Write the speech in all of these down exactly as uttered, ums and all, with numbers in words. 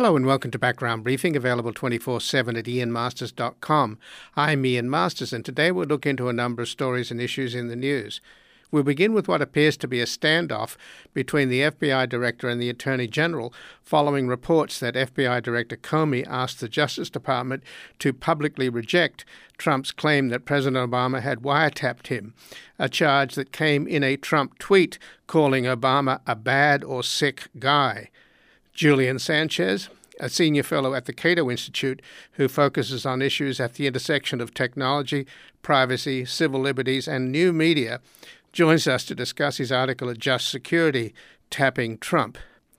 Hello and welcome to Background Briefing, available twenty-four seven at ian masters dot com. I'm Ian Masters, and today we'll look into a number of stories and issues in the news. We'll begin with what appears to be a standoff between the F B I Director and the Attorney General following reports that F B I Director Comey asked the Justice Department to publicly reject Trump's claim that President Obama had wiretapped him, a charge that came in a Trump tweet calling Obama a bad or sick guy. Julian Sanchez, a senior fellow at the Cato Institute who focuses on issues at the intersection of technology, privacy, civil liberties, and new media, joins us to discuss his article at Just Security, Tapping Trump.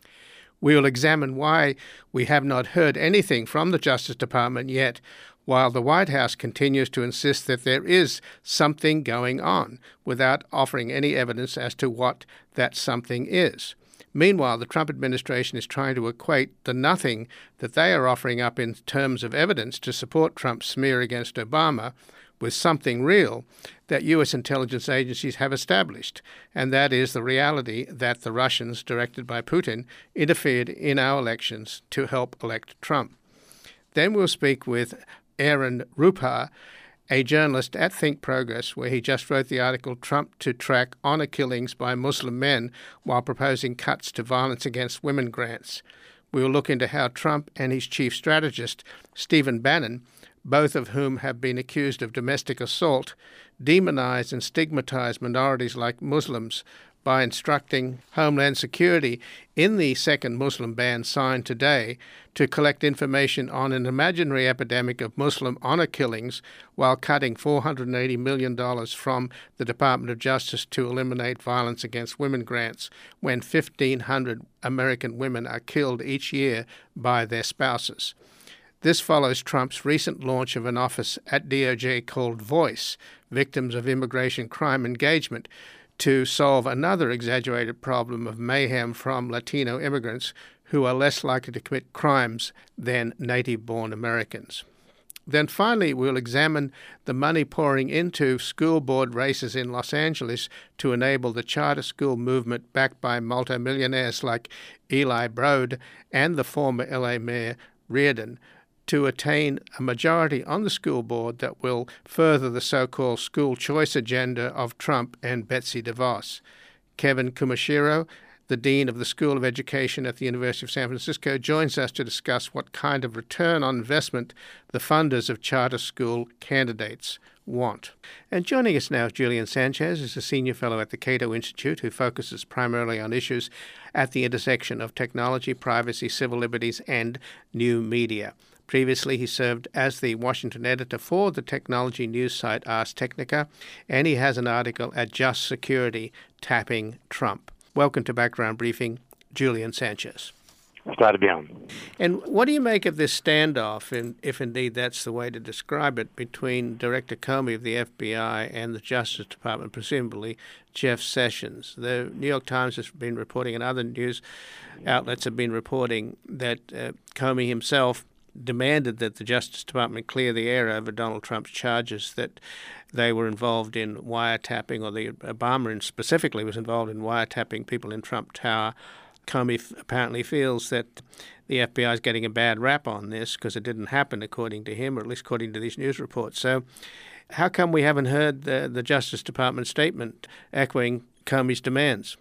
We will examine why we have not heard anything from the Justice Department yet, while the White House continues to insist that there is something going on, without offering any evidence as to what that something is. Meanwhile, the Trump administration is trying to equate the nothing that they are offering up in terms of evidence to support Trump's smear against Obama with something real that U S intelligence agencies have established, and that is the reality that the Russians, directed by Putin, interfered in our elections to help elect Trump. Then we'll speak with Aaron Rupar, a journalist at Think Progress, where he just wrote the article Trump to Track Honor Killings by Muslim Men while proposing cuts to violence against women grants. We will look into how Trump and his chief strategist, Stephen Bannon, both of whom have been accused of domestic assault, demonize and stigmatize minorities like Muslims by instructing Homeland Security in the second Muslim ban signed today to collect information on an imaginary epidemic of Muslim honor killings while cutting four hundred eighty million dollars from the Department of Justice to eliminate violence against women grants when fifteen hundred American women are killed each year by their spouses. This follows Trump's recent launch of an office at D O J called Voice, Victims of Immigration Crime Engagement, to solve another exaggerated problem of mayhem from Latino immigrants who are less likely to commit crimes than native-born Americans. Then finally, we'll examine the money pouring into school board races in Los Angeles to enable the charter school movement backed by multimillionaires like Eli Broad and the former L A Mayor Reardon to attain a majority on the school board that will further the so-called school choice agenda of Trump and Betsy DeVos. Kevin Kumashiro, the Dean of the School of Education at the University of San Francisco, joins us to discuss what kind of return on investment the funders of charter school candidates want. And joining us now is Julian Sanchez, who's a senior fellow at the Cato Institute who focuses primarily on issues at the intersection of technology, privacy, civil liberties, and new media. Previously, he served as the Washington editor for the technology news site Ars Technica, and he has an article at Just Security, Tapping Trump. Welcome to Background Briefing, Julian Sanchez. Glad to be on. And what do you make of this standoff, and if indeed that's the way to describe it, between Director Comey of the F B I and the Justice Department, presumably Jeff Sessions? The New York Times has been reporting, and other news outlets have been reporting, that uh, Comey himself demanded that the Justice Department clear the air over Donald Trump's charges that they were involved in wiretapping, or the Obama specifically was involved in wiretapping people in Trump Tower. Comey f- apparently feels that the F B I is getting a bad rap on this because it didn't happen, according to him, or at least according to these news reports. So how come we haven't heard the, the Justice Department statement echoing Comey's demands?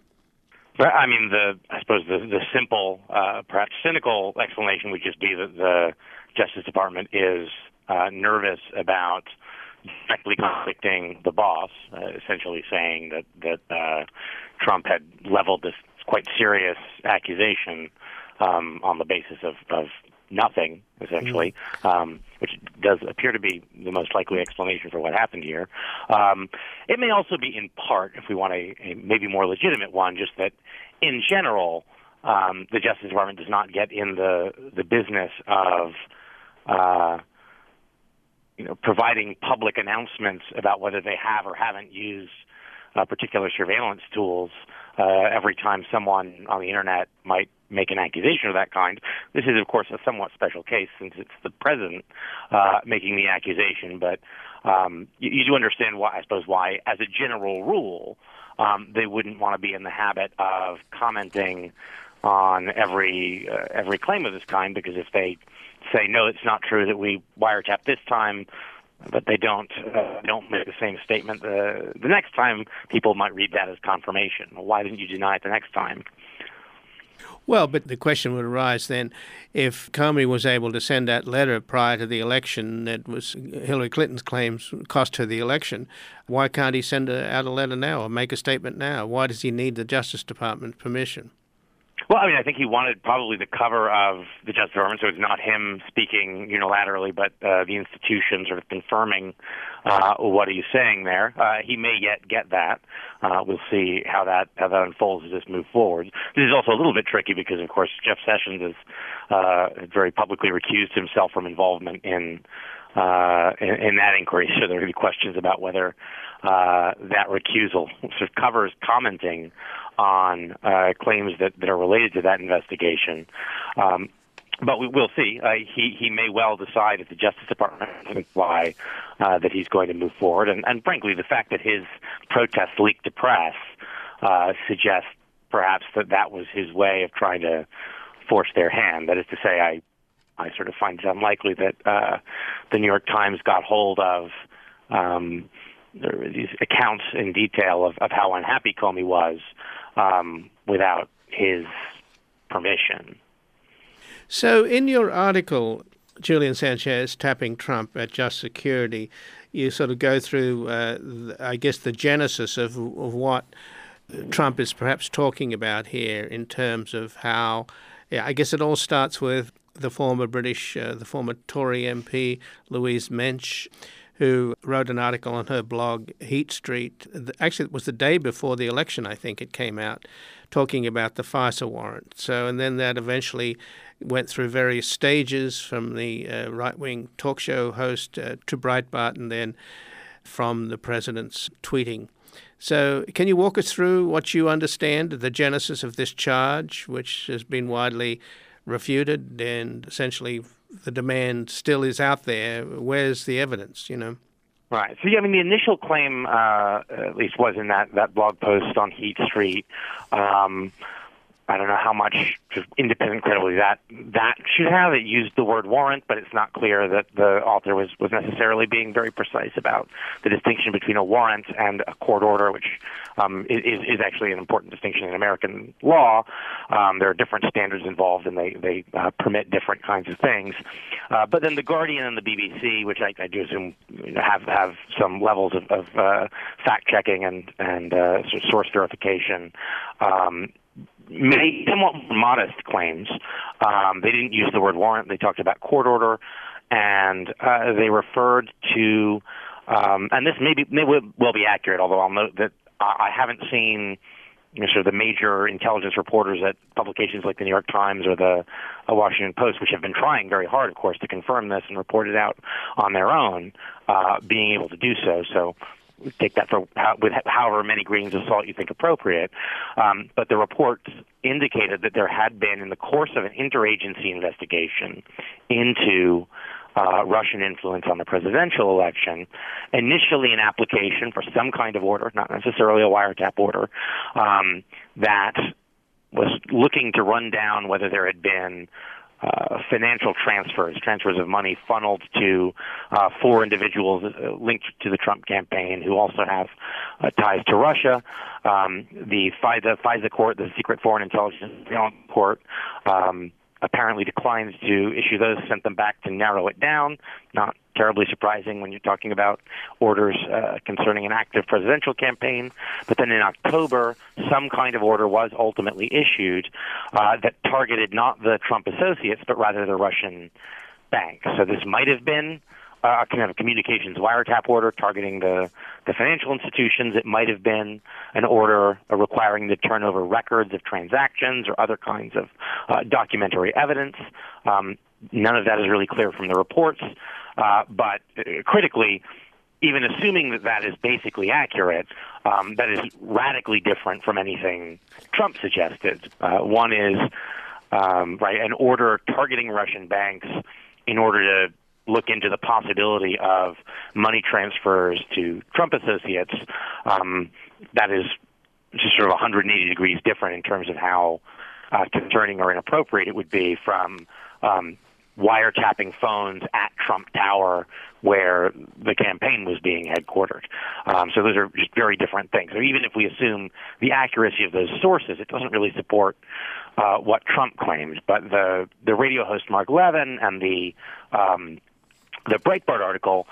I mean, the I suppose the, the simple, uh, perhaps cynical explanation would just be that the Justice Department is uh, nervous about directly contradicting the boss, uh, essentially saying that that uh, Trump had leveled this quite serious accusation um, on the basis of, of nothing, essentially, mm. um, which does appear to be the most likely explanation for what happened here. Um, it may also be in part, if we want a, a maybe more legitimate one, just that in general, um, the Justice Department does not get in the, the business of uh, you know, providing public announcements about whether they have or haven't used uh, particular surveillance tools uh, every time someone on the internet might make an accusation of that kind. This is, of course, a somewhat special case since it's the president uh, making the accusation. But um, you, you do understand why, I suppose, why, as a general rule, um, they wouldn't want to be in the habit of commenting on every uh, every claim of this kind, because if they say, no, it's not true that we wiretapped this time, but they don't uh, don't make the same statement the, the next time, people might read that as confirmation. Well, why didn't you deny it the next time? Well, but the question would arise then, if Comey was able to send that letter prior to the election that was Hillary Clinton's claims cost her the election, why can't he send a, out a letter now or make a statement now? Why does he need the Justice Department's permission? Well, I mean, I think he wanted probably the cover of the Justice Department, so it's not him speaking unilaterally, but uh, the institution sort of confirming uh, what he's saying there. Uh, he may yet get that. Uh, we'll see how that how that unfolds as this moves forward. This is also a little bit tricky because, of course, Jeff Sessions has uh, very publicly recused himself from involvement in uh, in, in that inquiry. So there are going to be questions about whether uh, that recusal sort of covers commenting on uh, claims that, that are related to that investigation. Um, but we, we'll see. Uh, he, he may well decide if the Justice Department doesn't imply uh, that he's going to move forward. And, and frankly, the fact that his protests leaked to press uh, suggests perhaps that that was his way of trying to force their hand. That is to say, I, I sort of find it unlikely that uh, the New York Times got hold of um, these accounts in detail of, of how unhappy Comey was Um, without his permission. So in your article, Julian Sanchez, Tapping Trump at Just Security, you sort of go through, uh, the, I guess, the genesis of, of what Trump is perhaps talking about here in terms of how, yeah, I guess it all starts with the former British, uh, the former Tory M P, Louise Mensch, who wrote an article on her blog, Heat Street. Actually, it was the day before the election, I think it came out, talking about the FISA warrant. So, and then that eventually went through various stages, from the uh, right-wing talk show host uh, to Breitbart, and then from the president's tweeting. So can you walk us through what you understand, the genesis of this charge, which has been widely refuted, and essentially the demand still is out there? Where's the evidence, you know? Right. So, yeah, I mean, the initial claim, uh, at least, was in that, that blog post on Heat Street. Um, I don't know how much just independent credibility that that should have. It used the word warrant, but it's not clear that the author was, was necessarily being very precise about the distinction between a warrant and a court order, which um, is, is actually an important distinction in American law. Um, there are different standards involved, and they, they uh, permit different kinds of things. Uh, but then The Guardian and the B B C, which I, I do assume have, have some levels of, of uh, fact-checking and, and uh, sort of source verification, um, made somewhat modest claims. Um, they didn't use the word warrant. They talked about court order, and uh, they referred to, um, and this may, be, may well be accurate, although I'll note that I haven't seen, you know, sort of the major intelligence reporters at publications like the New York Times or the uh, Washington Post, which have been trying very hard, of course, to confirm this and report it out on their own, uh, being able to do so. So take that for how, with however many grains of salt you think appropriate. Um, but the reports indicated that there had been, in the course of an interagency investigation into uh, Russian influence on the presidential election, initially an application for some kind of order, not necessarily a wiretap order, um, that was looking to run down whether there had been Uh, financial transfers, transfers of money funneled to uh, four individuals uh, linked to the Trump campaign who also have uh, ties to Russia. Um, the FISA, FISA court, the Secret Foreign Intelligence Court, um, apparently declined to issue those, sent them back to narrow it down. Not terribly surprising when you're talking about orders uh, concerning an active presidential campaign. But then in October, some kind of order was ultimately issued uh, that targeted not the Trump associates, but rather the Russian banks. So this might have been a kind of a communications wiretap order targeting the, the financial institutions. It might have been an order uh, requiring the turnover records of transactions or other kinds of uh, documentary evidence. Um, none of that is really clear from the reports. Uh, but uh, critically, even assuming that that is basically accurate, um, that is radically different from anything Trump suggested. Uh, one is um, right an order targeting Russian banks in order to look into the possibility of money transfers to Trump associates. Um, that is just sort of one hundred eighty degrees different in terms of how uh, concerning or inappropriate it would be from um, wiretapping phones at Trump Tower where the campaign was being headquartered. Um, so those are just very different things. So even if we assume the accuracy of those sources, it doesn't really support uh, what Trump claims. But the, the radio host Mark Levin and the um, the Breitbart article,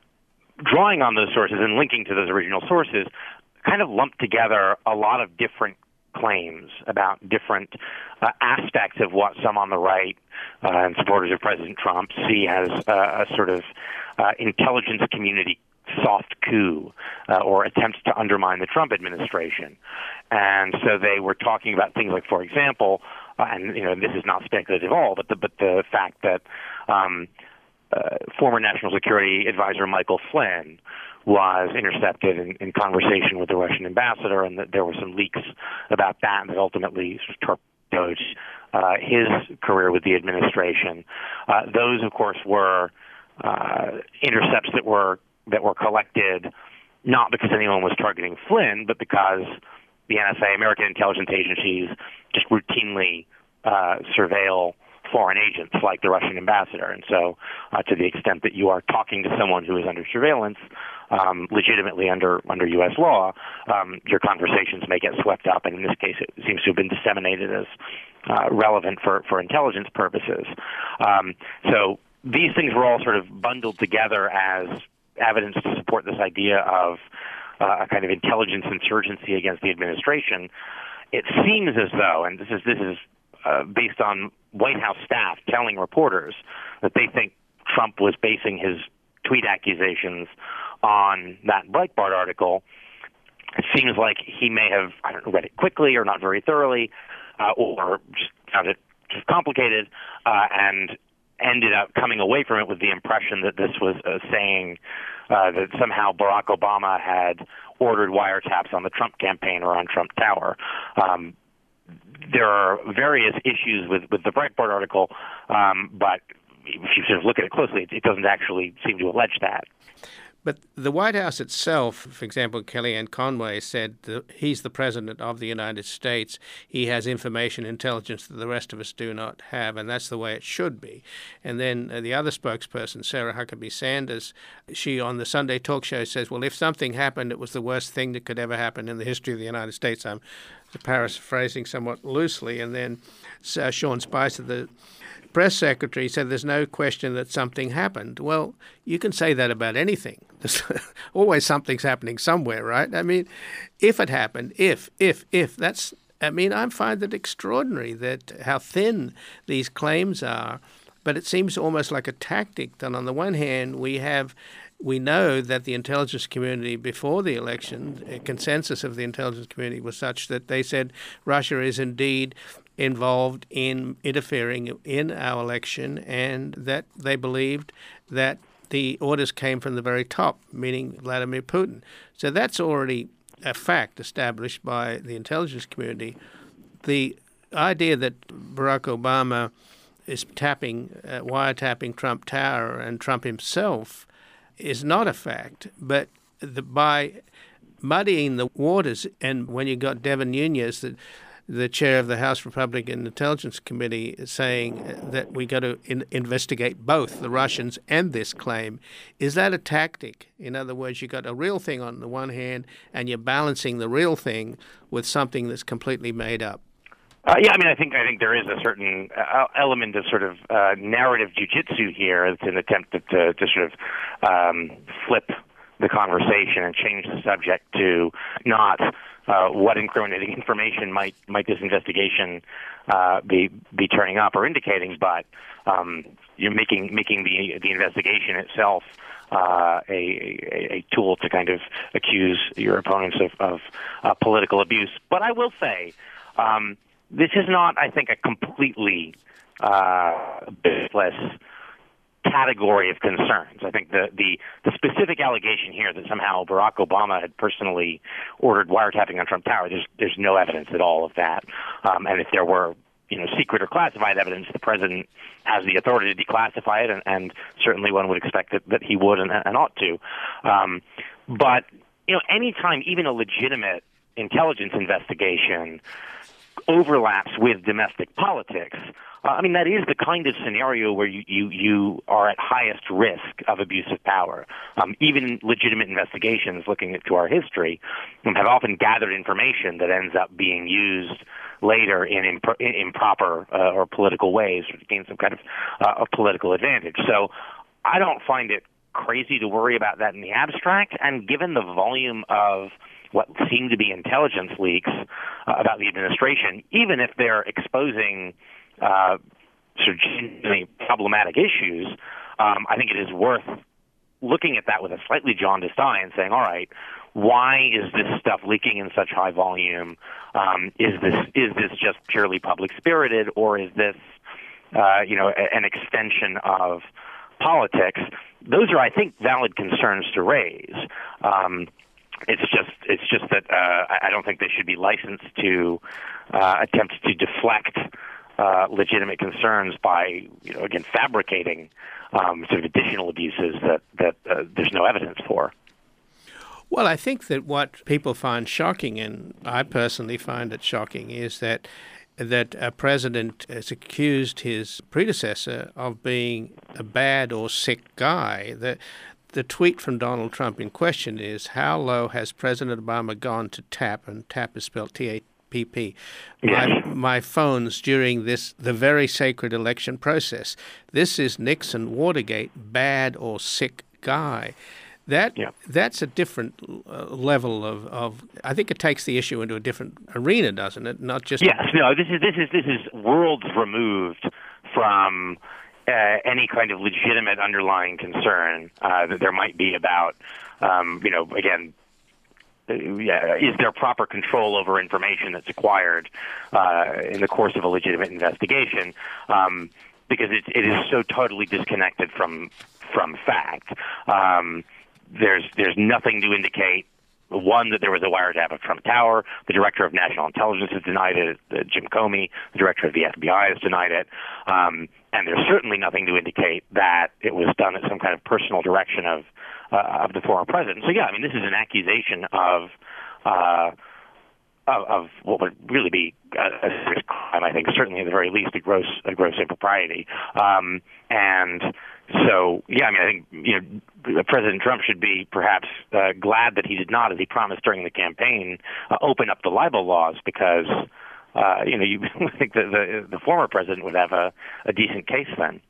drawing on those sources and linking to those original sources, kind of lumped together a lot of different claims about different uh, aspects of what some on the right uh, and supporters of President Trump see as uh, a sort of uh, intelligence community soft coup uh, or attempts to undermine the Trump administration. And so they were talking about things like, for example, uh, and you know this is not speculative at all, but the, but the fact that um, uh, former National Security Advisor Michael Flynn was intercepted in, in conversation with the Russian ambassador, and that there were some leaks about that that ultimately sort of torpedoed uh, his career with the administration. Uh, those, of course, were uh, intercepts that were that were collected not because anyone was targeting Flynn, but because the N S A, American intelligence agencies, just routinely uh, surveil foreign agents like the Russian ambassador. And so uh, to the extent that you are talking to someone who is under surveillance, um, legitimately under under U S law, um, your conversations may get swept up. And in this case, it seems to have been disseminated as uh, relevant for, for intelligence purposes. Um, so these things were all sort of bundled together as evidence to support this idea of uh, a kind of intelligence insurgency against the administration. It seems as though, and this is this is uh, based on White House staff telling reporters that they think Trump was basing his tweet accusations on that Breitbart article. It seems like he may have, I don't know, read it quickly or not very thoroughly, uh, or just found it just complicated, uh, and ended up coming away from it with the impression that this was uh, saying uh, that somehow Barack Obama had ordered wiretaps on the Trump campaign or on Trump Tower. Um, there are various issues with, with the Breitbart article, um, but if you sort of look at it closely, it, it doesn't actually seem to allege that. But the White House itself, for example, Kellyanne Conway said that he's the president of the United States. He has information intelligence that the rest of us do not have, and that's the way it should be. And then uh, the other spokesperson, Sarah Huckabee Sanders, she on the Sunday talk show says, well, if something happened, it was the worst thing that could ever happen in the history of the United States. I'm paraphrasing somewhat loosely. And then uh, Sean Spicer, the press secretary, said there's no question that something happened. Well, you can say that about anything. There's always something's happening somewhere, right? I mean, if it happened, if, if, if, that's, I mean, I find it extraordinary that how thin these claims are, but it seems almost like a tactic that on the one hand we have We know that the intelligence community before the election, a consensus of the intelligence community was such that they said Russia is indeed involved in interfering in our election, and that they believed that the orders came from the very top, meaning Vladimir Putin. So that's already a fact established by the intelligence community. The idea that Barack Obama is tapping, uh, wiretapping Trump Tower and Trump himself is not a fact, but the, by muddying the waters, and when you got Devin Nunes, the, the chair of the House Republican Intelligence Committee, saying that we got to in, investigate both the Russians and this claim, is that a tactic? In other words, you got a real thing on the one hand, and you're balancing the real thing with something that's completely made up. Uh, yeah, I mean, I think I think there is a certain uh, element of sort of uh, narrative jujitsu here. It's an attempt to, to, to sort of um, flip the conversation and change the subject to not uh, what incriminating information might might this investigation uh, be be turning up or indicating, but um, you're making making the the investigation itself uh, a, a a tool to kind of accuse your opponents of, of uh, political abuse. But I will say. Um, This is not, I think, a completely uh, baseless category of concerns. I think the, the, the specific allegation here that somehow Barack Obama had personally ordered wiretapping on Trump Tower, there's, there's no evidence at all of that. Um, and if there were, you know, secret or classified evidence, the president has the authority to declassify it, and, and certainly one would expect that, that he would and, and ought to. Um, but, you know, any time even a legitimate intelligence investigation overlaps with domestic politics, uh, I mean, that is the kind of scenario where you, you, you are at highest risk of abuse of power. Um, even legitimate investigations looking at, to our history um, have often gathered information that ends up being used later in, imp- in improper uh, or political ways to gain some kind of uh, a political advantage. So I don't find it crazy to worry about that in the abstract, and given the volume of what seem to be intelligence leaks uh, about the administration, even if they're exposing uh, sort of genuinely problematic issues, um, I think it is worth looking at that with a slightly jaundiced eye and saying, all right, why is this stuff leaking in such high volume? Um, is this is this just purely public spirited, or is this uh, you know a, an extension of politics? Those are, I think, valid concerns to raise. Um, It's just it's just that uh, I don't think they should be licensed to uh, attempt to deflect uh, legitimate concerns by, you know, again, fabricating um, sort of additional abuses that that uh, there's no evidence for. Well, I think that what people find shocking, and I personally find it shocking, is that that a president has accused his predecessor of being a bad or sick guy. The, the tweet from Donald Trump in question is, how low has President Obama gone to tap, and tap is spelled T A P P, my, my phones during this, the very sacred election process. This is Nixon Watergate, bad or sick guy. That yeah. That's a different uh, level of, of. I think it takes the issue into a different arena, doesn't it? Not just yes. No. This is this is this is worlds removed from uh, any kind of legitimate underlying concern uh, that there might be about. Um, you know, again, uh, yeah, is there proper control over information that's acquired uh, in the course of a legitimate investigation? Um, because it, it is so totally disconnected from from fact. Um, There's there's nothing to indicate, one, that there was a wiretap of Trump Tower. The director of national intelligence has denied it. Uh, Jim Comey, the director of the F B I, has denied it. Um, and there's certainly nothing to indicate that it was done at some kind of personal direction of uh, of the former president. So yeah, I mean, this is an accusation of uh, of, of what would really be a, a serious crime. I think certainly at the very least a gross a gross impropriety. Um, and So, yeah, I mean, I think, you know, President Trump should be perhaps uh, glad that he did not, as he promised during the campaign, uh, open up the libel laws because, uh, you know, you think that the, the former president would have a, a decent case then.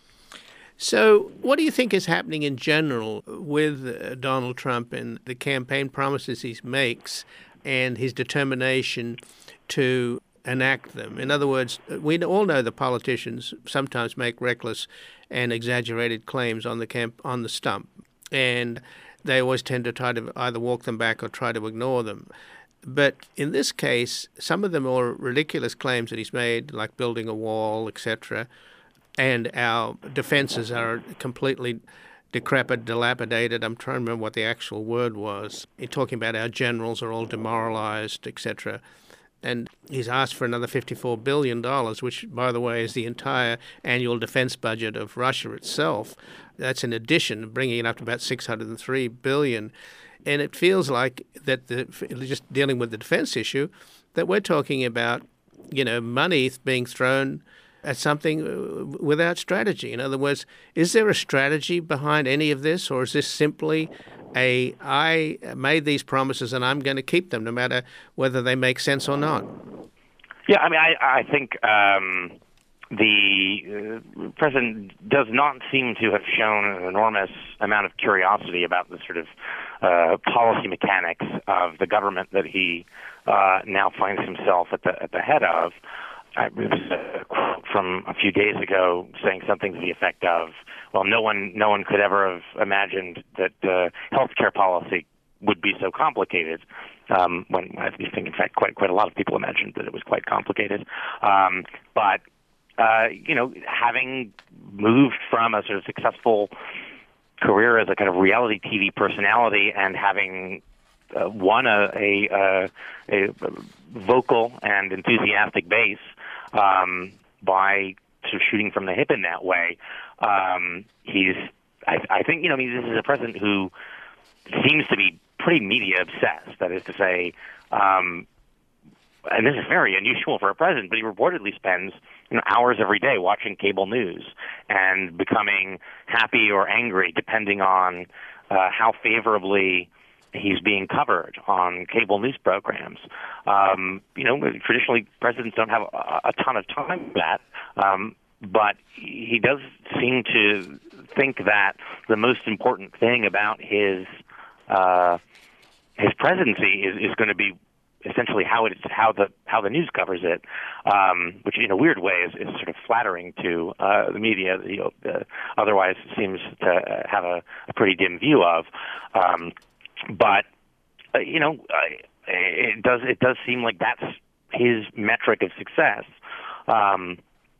So what do you think is happening in general with uh, Donald Trump and the campaign promises he makes and his determination to enact them? In other words, we all know the politicians sometimes make reckless and exaggerated claims on the camp on the stump, and they always tend to try to either walk them back or try to ignore them. But in this case, some of the more ridiculous claims that he's made, like building a wall, et cetera, and our defenses are completely decrepit, dilapidated. I'm trying to remember what the actual word was. He's talking about our generals are all demoralized, et cetera. And he's asked for another fifty-four billion dollars, which, by the way, is the entire annual defense budget of Russia itself. That's in addition, bringing it up to about six hundred three billion dollars. And it feels like that, the, just dealing with the defense issue, that we're talking about, you know, money being thrown at something without strategy. In other words, is there a strategy behind any of this, or is this simply a, I made these promises and I'm going to keep them no matter whether they make sense or not? Yeah, I mean, I, I think um, the uh, president does not seem to have shown an enormous amount of curiosity about the sort of uh, policy mechanics of the government that he uh, now finds himself at the at the head of. I, it was a quote from a few days ago saying something to the effect of, well, no one no one could ever have imagined that uh, healthcare policy would be so complicated, um, when I think, in fact, quite quite a lot of people imagined that it was quite complicated. Um, but, uh, you know, having moved from a sort of successful career as a kind of reality T V personality and having uh, won a, a, a, a vocal and enthusiastic base um, by sort of shooting from the hip in that way, um, he's, I, I think, you know, I mean, this is a president who seems to be pretty media obsessed. That is to say, um, and this is very unusual for a president, but he reportedly spends you know, hours every day watching cable news and becoming happy or angry depending on uh, how favorably he's being covered on cable news programs. Um, you know, traditionally presidents don't have a, a ton of time for that, um, but he does seem to think that the most important thing about his uh, his presidency is, is going to be essentially how it how the how the news covers it, um, which in a weird way is, is sort of flattering to uh, the media that he uh, otherwise seems to have a, a pretty dim view of. Um, But uh, you know, uh, it does it does seem like that's his metric of success. Um,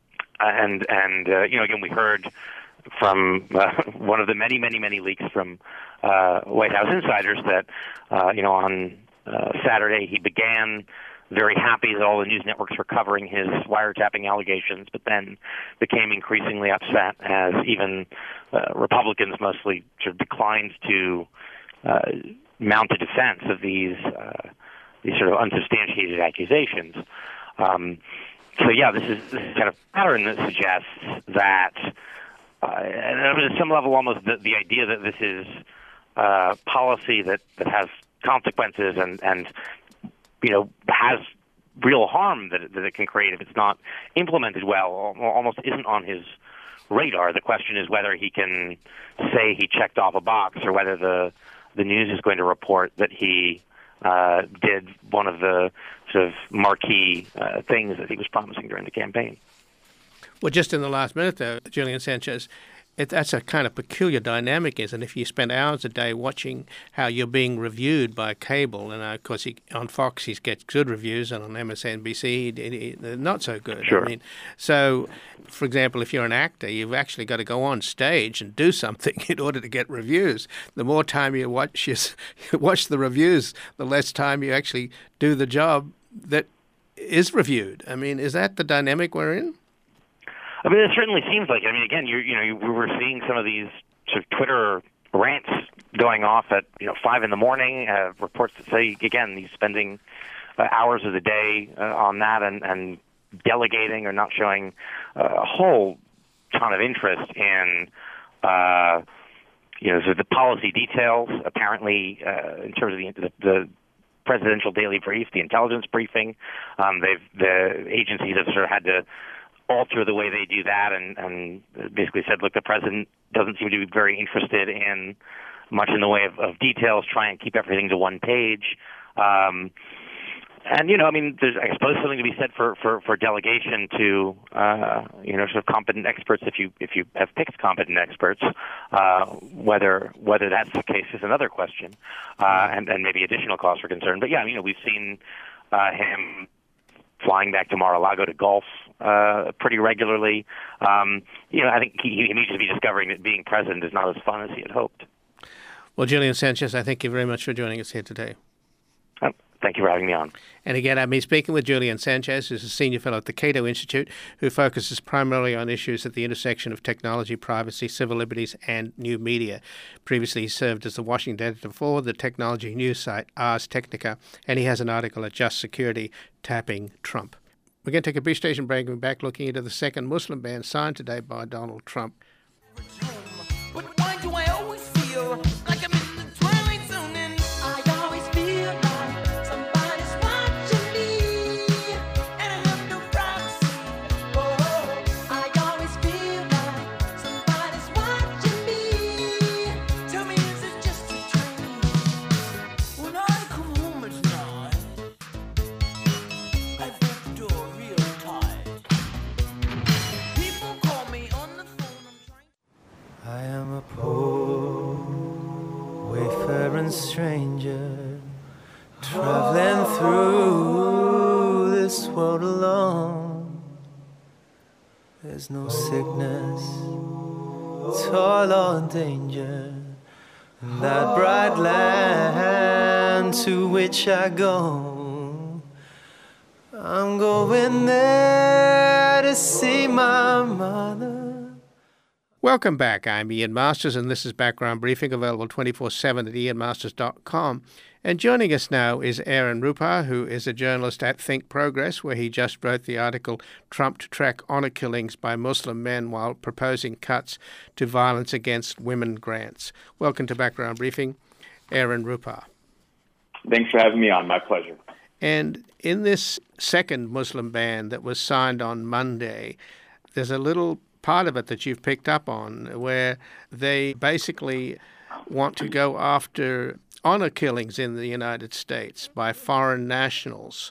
and and uh, you know, again, we heard from uh, one of the many many many leaks from uh, White House insiders that uh, you know on uh, Saturday he began very happy that all the news networks were covering his wiretapping allegations, but then became increasingly upset as even uh, Republicans mostly sort of declined to Uh, mount a defense of these uh, these sort of unsubstantiated accusations. Um, so yeah, this is this is kind of pattern that suggests that, uh, and at some level, almost the, the idea that this is uh, policy that, that has consequences and and you know has real harm that it, that it can create if it's not implemented well, almost isn't on his radar. The question is whether he can say he checked off a box, or whether the the news is going to report that he uh, did one of the sort of marquee uh, things that he was promising during the campaign. Well, just in the last minute, though, Julian Sanchez, it, that's a kind of peculiar dynamic, isn't it? If you spend hours a day watching how you're being reviewed by cable, and uh, of course he, on Fox he gets good reviews, and on M S N B C he, he, they're not so good. Sure. I mean, so, for example, if you're an actor, you've actually got to go on stage and do something in order to get reviews. The more time you watch you, you watch the reviews, the less time you actually do the job that is reviewed. I mean, is that the dynamic we're in? I mean, it certainly seems like. I mean, again, you you know, you, we were seeing some of these sort of Twitter rants going off at you know five in the morning. Uh, reports that say again he's spending uh, hours of the day uh, on that and, and delegating or not showing uh, a whole ton of interest in uh, you know sort of the policy details. Apparently, uh, in terms of the, the, the presidential daily brief, the intelligence briefing, um, they've the agencies have sort of had to alter the way they do that, and, and basically said, look, the president doesn't seem to be very interested in much in the way of, of details, try and keep everything to one page. Um, and, you know, I mean, there's, I suppose, something to be said for, for, for delegation to, uh, you know, sort of competent experts, if you if you have picked competent experts. Uh, whether whether that's the case is another question, uh, and, and maybe additional cause for concern. But, yeah, you know, we've seen uh, him flying back to Mar-a-Lago to golf uh, pretty regularly. Um, you know, I think he, he needs to be discovering that being president is not as fun as he had hoped. Well, Julian Sanchez, I thank you very much for joining us here today. Oh, thank you for having me on. And again, I've been speaking with Julian Sanchez, who's a senior fellow at the Cato Institute, who focuses primarily on issues at the intersection of technology, privacy, civil liberties, and new media. Previously, he served as the Washington editor for the technology news site Ars Technica, and he has an article at Just Security, Tapping Trump. We're going to take a brief station break and we're back looking into the second Muslim ban signed today by Donald Trump. But why do I always feel like I'm in the twilight zone, and I always feel like somebody's watching me, and I have no privacy. Oh, I always feel like somebody's watching me. Tell me, is it just a dream? When I come home at night, I lock the door real tight. People call me on the phone. I'm trying. I am a poor, wayfaring stranger, traveling through this world alone. There's no sickness, toil or danger in that bright land to which I go. I'm going there to see my mother. Welcome back. I'm Ian Masters, and this is Background Briefing, available twenty-four seven at ian masters dot com. And joining us now is Aaron Rupar, who is a journalist at Think Progress, where he just wrote the article Trump to Track Honor Killings by Muslim Men While Proposing Cuts to Violence Against Women Grants. Welcome to Background Briefing, Aaron Rupar. Thanks for having me on. My pleasure. And in this second Muslim ban that was signed on Monday, there's a little part of it that you've picked up on where they basically want to go after honor killings in the United States by foreign nationals.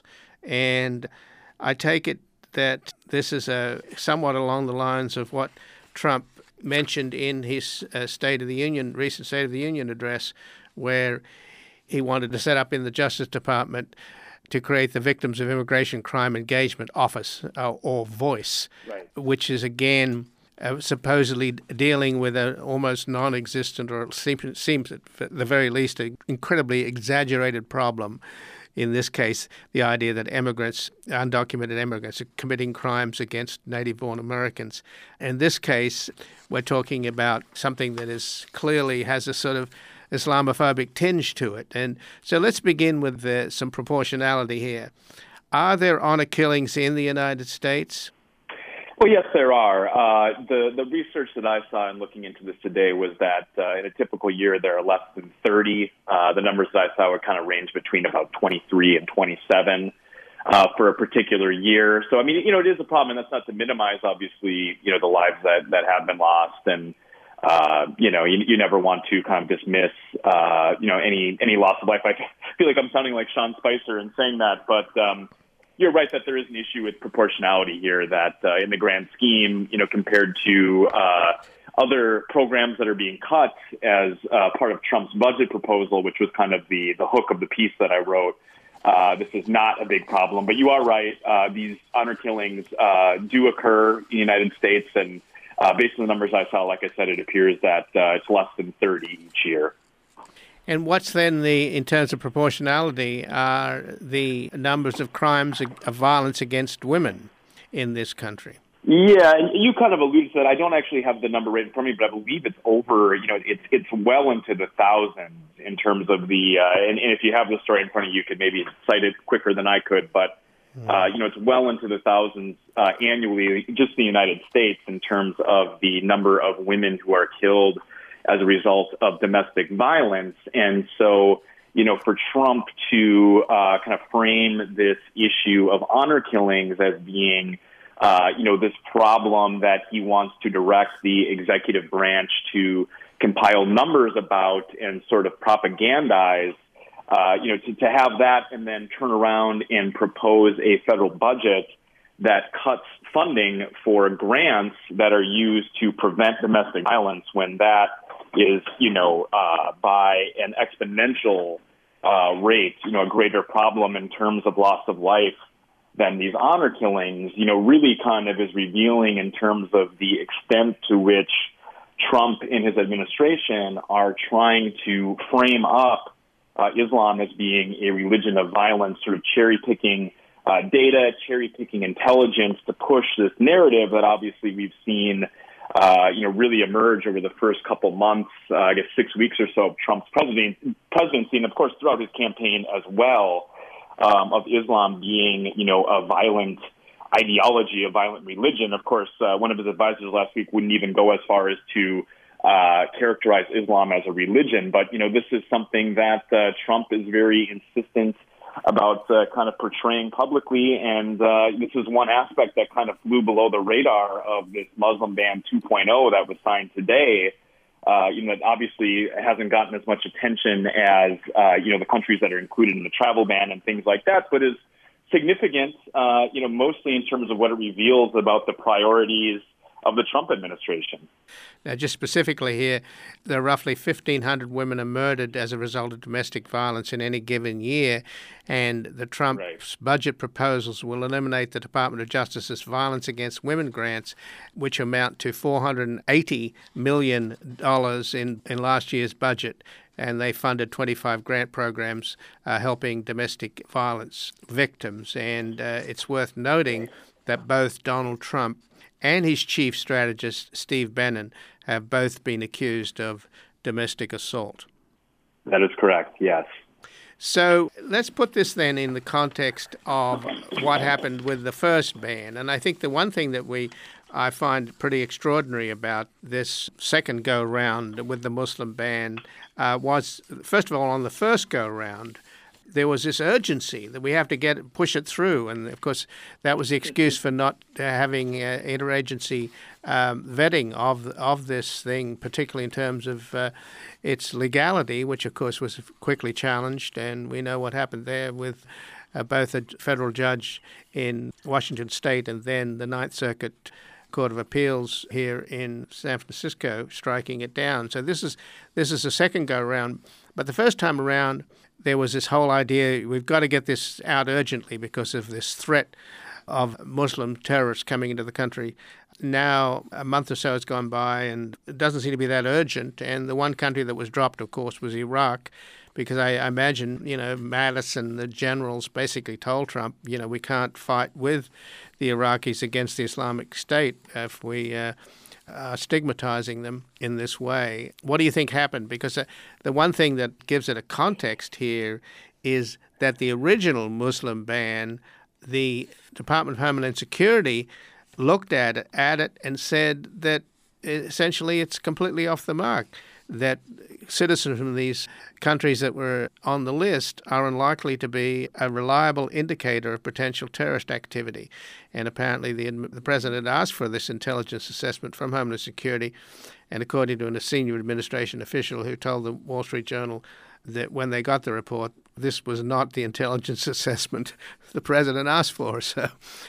And I take it that this is a somewhat along the lines of what Trump mentioned in his uh, State of the Union, recent State of the Union address, where he wanted to set up in the Justice Department to create the Victims of Immigration Crime Engagement Office, uh, or VOICE, Right. which is again uh, supposedly dealing with an almost non-existent, or it seems, seems at the very least, an incredibly exaggerated problem. In this case, the idea that immigrants, undocumented immigrants, are committing crimes against native-born Americans. In this case, we're talking about something that is clearly has a sort of Islamophobic tinge to it. And so let's begin with uh, some proportionality here. Are there honor killings in the United States? Well, yes, there are. Uh, the the research that I saw in looking into this today was that uh, in a typical year there are less than thirty. Uh, the numbers that I saw would kind of range between about twenty-three and twenty-seven uh, for a particular year. So, I mean, you know, it is a problem, and that's not to minimize, obviously, you know, the lives that, that have been lost. And, uh, you know, you, you never want to kind of dismiss, uh, you know, any any loss of life. I feel like I'm sounding like Sean Spicer in saying that, but um you're right that there is an issue with proportionality here, that uh, in the grand scheme, you know, compared to uh, other programs that are being cut as uh, part of Trump's budget proposal, which was kind of the, the hook of the piece that I wrote, uh, this is not a big problem. But you are right. Uh, these honor killings uh, do occur in the United States. And uh, based on the numbers I saw, like I said, it appears that uh, it's less than thirty each year. And what's then the, in terms of proportionality, are the numbers of crimes of violence against women in this country? Yeah, and you kind of alluded to that. I don't actually have the number right in front of me, but I believe it's over, you know, it's it's well into the thousands in terms of the, uh, and, and if you have the story in front of you, you could maybe cite it quicker than I could, but, uh, you know, it's well into the thousands uh, annually, just in the United States, in terms of the number of women who are killed as a result of domestic violence. And so, you know, for Trump to uh, kind of frame this issue of honor killings as being, uh, you know, this problem that he wants to direct the executive branch to compile numbers about and sort of propagandize, uh, you know, to, to have that and then turn around and propose a federal budget that cuts funding for grants that are used to prevent domestic violence, when that is, you know, uh, by an exponential uh, rate, you know, a greater problem in terms of loss of life than these honor killings, you know, really kind of is revealing in terms of the extent to which Trump and his administration are trying to frame up uh, Islam as being a religion of violence, sort of cherry-picking uh, data, cherry-picking intelligence to push this narrative that obviously we've seen Uh, you know, really emerge over the first couple months, uh, I guess six weeks or so of Trump's president, presidency, and of course throughout his campaign as well, um, of Islam being, you know, a violent ideology, a violent religion. Of course, uh, one of his advisors last week wouldn't even go as far as to uh, characterize Islam as a religion. But, you know, this is something that uh, Trump is very insistent about uh, kind of portraying publicly, and uh, this is one aspect that kind of flew below the radar of this Muslim ban two point oh that was signed today. Uh, you know, that obviously hasn't gotten as much attention as uh, you know, the countries that are included in the travel ban and things like that, but is significant, uh, you know, mostly in terms of what it reveals about the priorities of the Trump administration. Now, just specifically here, there are roughly fifteen hundred women are murdered as a result of domestic violence in any given year, and the Trump's right. budget proposals will eliminate the Department of Justice's violence against women grants, which amount to four hundred eighty million dollars in, in last year's budget. And they funded twenty-five grant programs uh, helping domestic violence victims. And uh, it's worth noting that both Donald Trump and his chief strategist, Steve Bannon, have both been accused of domestic assault. That is correct, yes. So let's put this then in the context of what happened with the first ban. And I think the one thing that we I find pretty extraordinary about this second go-round with the Muslim ban uh, was, first of all, on the first go-round, there was this urgency that we have to get push it through. And, of course, that was the excuse for not uh, having uh, interagency um, vetting of of this thing, particularly in terms of uh, its legality, which, of course, was quickly challenged. And we know what happened there with uh, both a federal judge in Washington State and then the Ninth Circuit Court of Appeals here in San Francisco striking it down. So this is this is the second go-around. But the first time around, there was this whole idea, we've got to get this out urgently because of this threat of Muslim terrorists coming into the country. Now, a month or so has gone by, and it doesn't seem to be that urgent. And the one country that was dropped, of course, was Iraq, because I, I imagine, you know, Mattis and the generals basically told Trump, you know, we can't fight with the Iraqis against the Islamic State if we uh, are stigmatizing them in this way. What do you think happened? Because uh, the one thing that gives it a context here is that the original Muslim ban, the Department of Homeland Security looked at it, at it and said that essentially it's completely off the mark, that citizens from these countries that were on the list are unlikely to be a reliable indicator of potential terrorist activity. And apparently the, the president asked for this intelligence assessment from Homeland Security, and according to a senior administration official who told the Wall Street Journal that when they got the report, this was not the intelligence assessment the president asked for. So,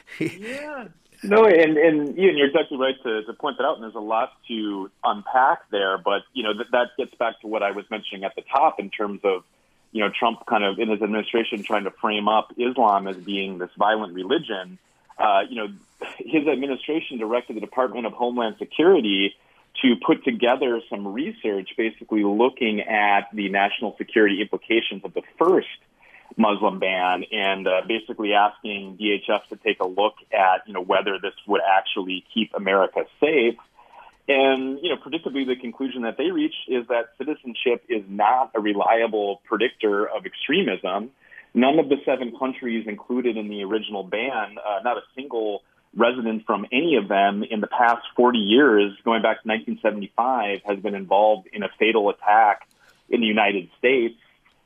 yeah. No, and, and Ian, you're exactly right to, to point that out, and there's a lot to unpack there. But, you know, that, that gets back to what I was mentioning at the top in terms of, you know, Trump kind of in his administration trying to frame up Islam as being this violent religion. Uh, you know, his administration directed the Department of Homeland Security to put together some research basically looking at the national security implications of the first Muslim ban, and uh, basically asking D H S to take a look at, you know, whether this would actually keep America safe. And, you know, predictably, the conclusion that they reached is that citizenship is not a reliable predictor of extremism. None of the seven countries included in the original ban, uh, not a single resident from any of them in the past forty years, going back to nineteen seventy-five, has been involved in a fatal attack in the United States.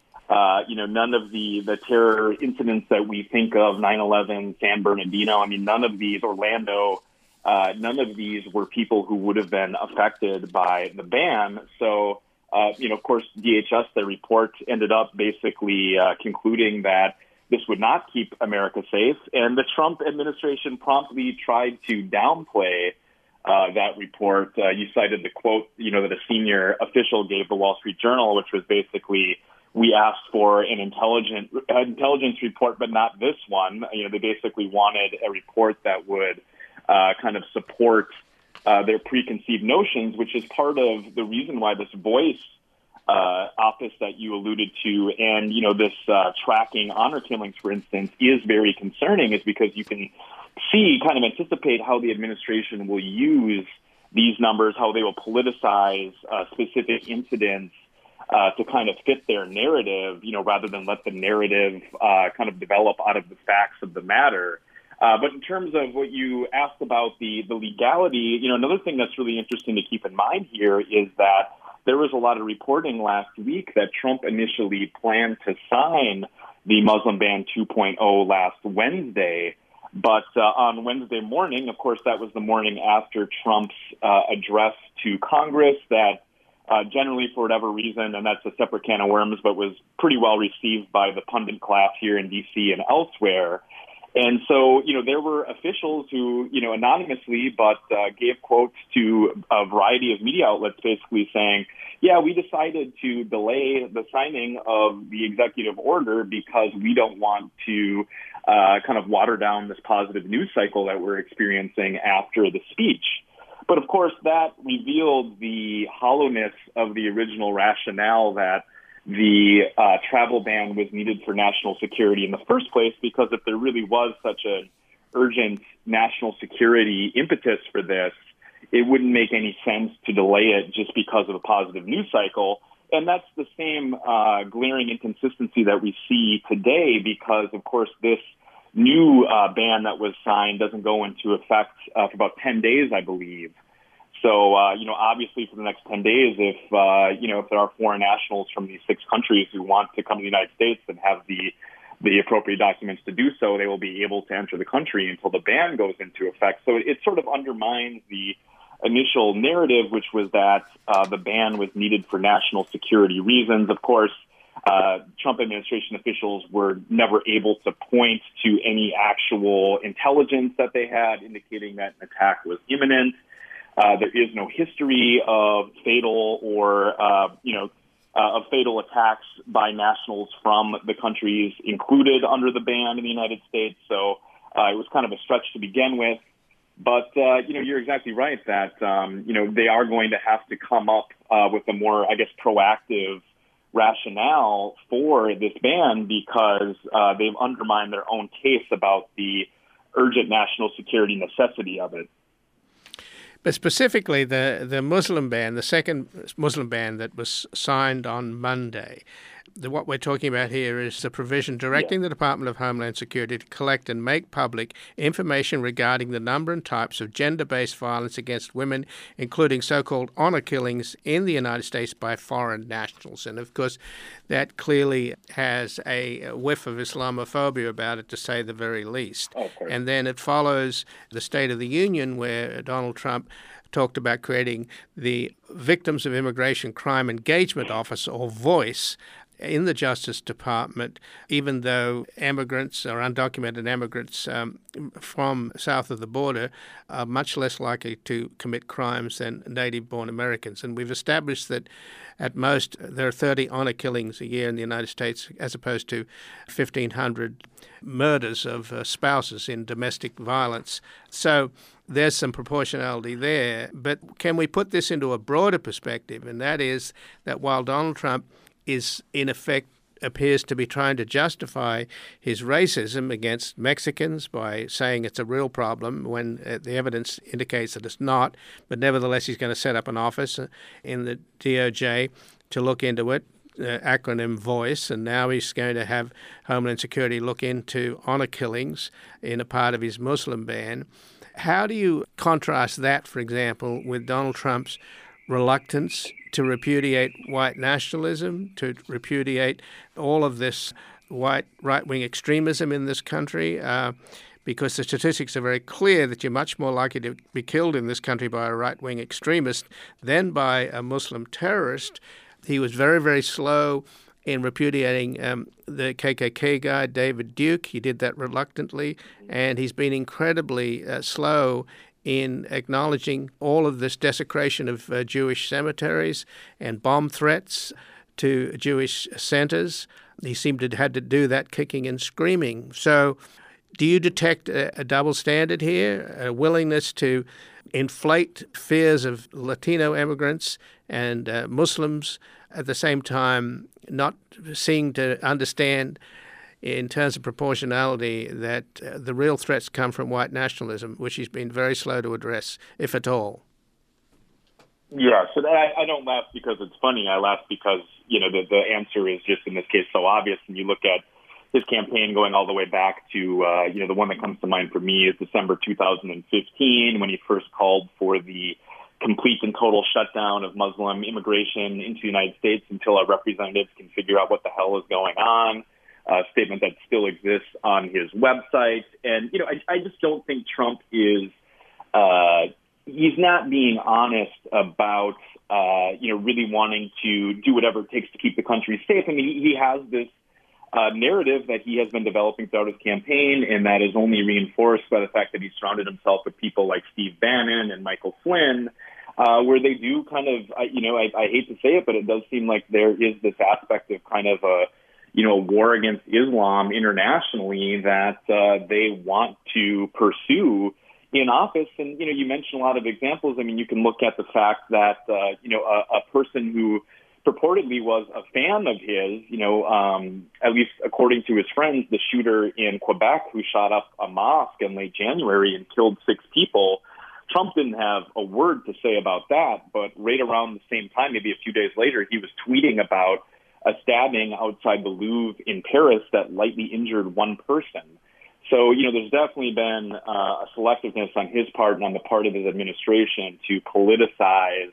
Uh, you know, none of the, the terror incidents that we think of, nine eleven, San Bernardino, I mean, none of these, Orlando, uh, none of these were people who would have been affected by the ban. So, uh, you know, of course, D H S, the report ended up basically uh, concluding that this would not keep America safe. And the Trump administration promptly tried to downplay uh, that report. Uh, you cited the quote, you know, that a senior official gave the Wall Street Journal, which was basically, we asked for an intelligent uh, intelligence report, but not this one. You know, they basically wanted a report that would uh, kind of support uh, their preconceived notions, which is part of the reason why this voice uh, office that you alluded to, and you know, this uh, tracking honor killings, for instance, is very concerning. Is because you can see, kind of anticipate how the administration will use these numbers, how they will politicize uh, specific incidents. Uh, to kind of fit their narrative, you know, rather than let the narrative uh, kind of develop out of the facts of the matter. Uh, but in terms of what you asked about the, the legality, you know, another thing that's really interesting to keep in mind here is that there was a lot of reporting last week that Trump initially planned to sign the Muslim ban two point oh last Wednesday. But uh, on Wednesday morning, of course, that was the morning after Trump's uh, address to Congress that Uh, generally, for whatever reason, and that's a separate can of worms, but was pretty well received by the pundit class here in D C and elsewhere. And so, you know, there were officials who, you know, anonymously, but uh, gave quotes to a variety of media outlets basically saying, yeah, we decided to delay the signing of the executive order because we don't want to uh, kind of water down this positive news cycle that we're experiencing after the speech. But, of course, that revealed the hollowness of the original rationale that the uh, travel ban was needed for national security in the first place, because if there really was such an urgent national security impetus for this, it wouldn't make any sense to delay it just because of a positive news cycle. And that's the same uh, glaring inconsistency that we see today because, of course, this new uh, ban that was signed doesn't go into effect uh, for about ten days, I believe. So, uh, you know, obviously for the next ten days, if, uh, you know, if there are foreign nationals from these six countries who want to come to the United States and have the the appropriate documents to do so, they will be able to enter the country until the ban goes into effect. So it, it sort of undermines the initial narrative, which was that uh, the ban was needed for national security reasons. Of course, uh, Trump administration officials were never able to point to any actual intelligence that they had indicating that an attack was imminent. Uh, there is no history of fatal or, uh, you know, uh, of fatal attacks by nationals from the countries included under the ban in the United States. So uh, it was kind of a stretch to begin with. But, uh, you know, you're exactly right that, um, you know, they are going to have to come up uh, with a more, I guess, proactive rationale for this ban because uh, they've undermined their own case about the urgent national security necessity of it. But specifically, the, the Muslim ban, the second Muslim ban that was signed on Monday, the, what we're talking about here is the provision directing Yeah. the Department of Homeland Security to collect and make public information regarding the number and types of gender-based violence against women, including so-called honor killings in the United States by foreign nationals. And, of course, that clearly has a whiff of Islamophobia about it, to say the very least. Oh, of course. And then it follows the State of the Union, where Donald Trump talked about creating the Victims of Immigration Crime Engagement Office, or VOICE, in the Justice Department, even though immigrants or undocumented immigrants um, from south of the border are much less likely to commit crimes than native-born Americans. And we've established that at most there are thirty honor killings a year in the United States, as opposed to fifteen hundred murders of uh, spouses in domestic violence. So there's some proportionality there. But can we put this into a broader perspective? And that is that while Donald Trump is in effect appears to be trying to justify his racism against Mexicans by saying it's a real problem when uh, the evidence indicates that it's not, but nevertheless he's going to set up an office in the D O J to look into it, uh, acronym VOICE, and now he's going to have Homeland Security look into honor killings in a part of his Muslim ban. How do you contrast that, for example, with Donald Trump's reluctance to repudiate white nationalism, to repudiate all of this white right-wing extremism in this country, uh, because the statistics are very clear that you're much more likely to be killed in this country by a right-wing extremist than by a Muslim terrorist. He was very, very slow in repudiating um, the K K K guy, David Duke. He did that reluctantly, and he's been incredibly uh, slow in acknowledging all of this desecration of uh, Jewish cemeteries and bomb threats to Jewish centers. He seemed to have had to do that kicking and screaming. So do you detect a, a double standard here, a willingness to inflate fears of Latino immigrants and uh, Muslims, at the same time not seeing to understand in terms of proportionality that uh, the real threats come from white nationalism, which he's been very slow to address, if at all? Yeah, so I, I don't laugh because it's funny. I laugh because, you know, the, the answer is just in this case so obvious. And you look at his campaign going all the way back to, uh, you know, the one that comes to mind for me is December two thousand fifteen, when he first called for the complete and total shutdown of Muslim immigration into the United States until our representatives can figure out what the hell is going on. A statement that still exists on his website. And, you know, I, I just don't think Trump is, uh, he's not being honest about, uh, you know, really wanting to do whatever it takes to keep the country safe. I mean, he, he has this uh, narrative that he has been developing throughout his campaign, and that is only reinforced by the fact that he surrounded himself with people like Steve Bannon and Michael Flynn, uh, where they do kind of, I, you know, I, I hate to say it, but it does seem like there is this aspect of kind of a, you know, war against Islam internationally that uh, they want to pursue in office. And, you know, you mentioned a lot of examples. I mean, you can look at the fact that, uh, you know, a, a person who purportedly was a fan of his, you know, um, at least according to his friends, the shooter in Quebec who shot up a mosque in late January and killed six people, Trump didn't have a word to say about that, but right around the same time, maybe a few days later, he was tweeting about a stabbing outside the Louvre in Paris that lightly injured one person. So, you know, there's definitely been uh, a selectiveness on his part and on the part of his administration to politicize